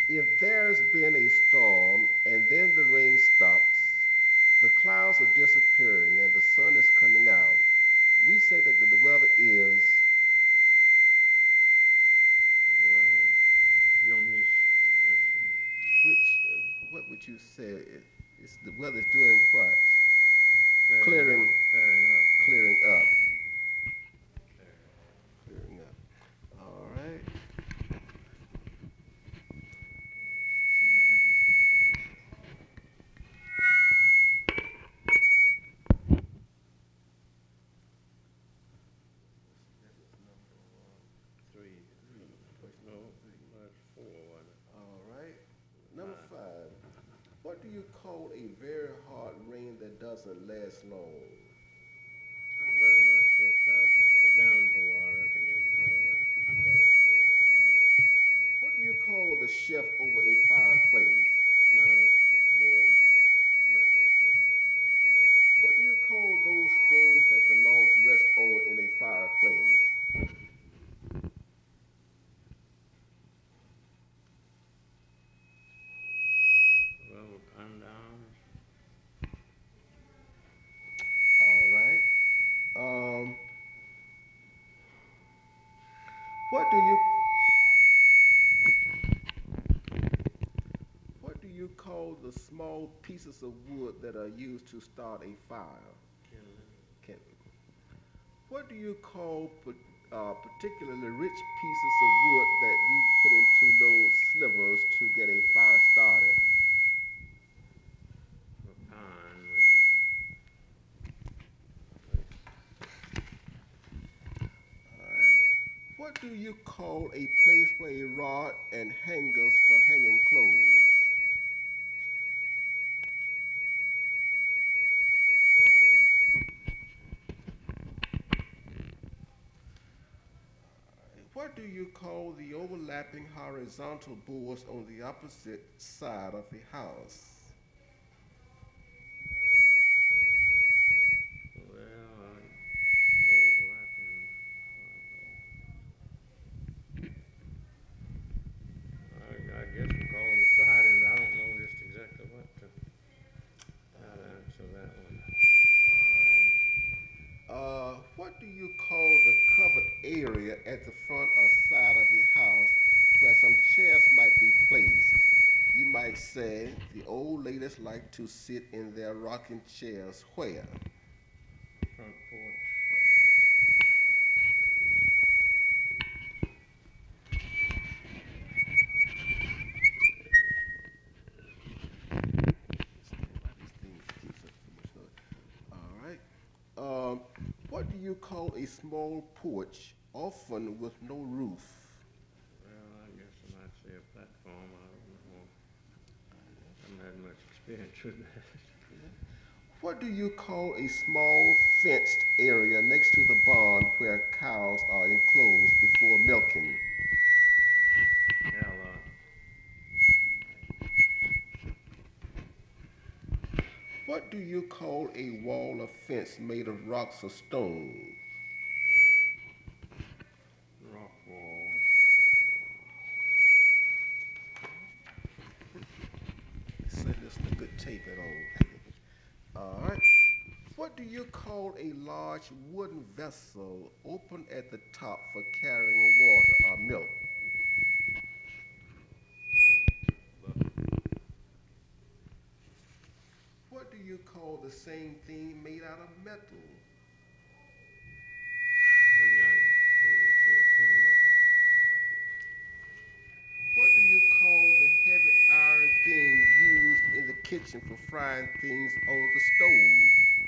If there's been a storm and then the rain stops, the clouds are disappearing and the sun is coming out, we say that the weather is Well, you want me to, let's see, which what would you say? It's the weather's doing what? clearing up, Clearing, clearing up. clearing up, Clearing clearing up. All right. See now that was not going. That was number three. question No, number three. that's four, wasn't it? All right. Number Five. five. What do you call a very hard rain that doesn't last long? Very much a cloud, a downpour, I reckon you'd call that. Downpour. All right. What do you call the chef over a fireplace? Mantle board. Mantelboard. All right. What do you call those things that the logs rest on in a fireplace? Well, down. All right. Um, what do you what do you call the small pieces of wood that are used to start a fire? Kindling. Can, what do you call particularly rich pieces of wood that you put into those slivers to get a fire started? A pine when you place. All right. What do you call a place where a rod and hangers for hanging clothes? Clothes. What do you call the overlapping horizontal boards on the opposite side of a house? Well, the overlapping. I guess we call them sidings. I don't know just exactly how to answer that one. All right. What do you call the covered area at the front or side of a house where some chairs might be placed? You might say the old ladies like to sit in their rocking chairs where? Front porch. Front porch. All right. What do you call a small porch, often with no roof? Well, I guess I might say a platform. I don't know. I haven't had much experience with that. What do you call a small fenced area next to the barn where cows are enclosed before milking? Cow lot. What do you call a wall of fence made of rocks or stones? Rock wall. Say this is a good tape at all. All right. What do you call a large wooden vessel open at the top for carrying water or milk? Bucket. What do you call the same thing made out of metal? Well, yeah, I suppose you'd say a tin bucket. What do you call the heavy iron thing used in the kitchen for frying things on the stove?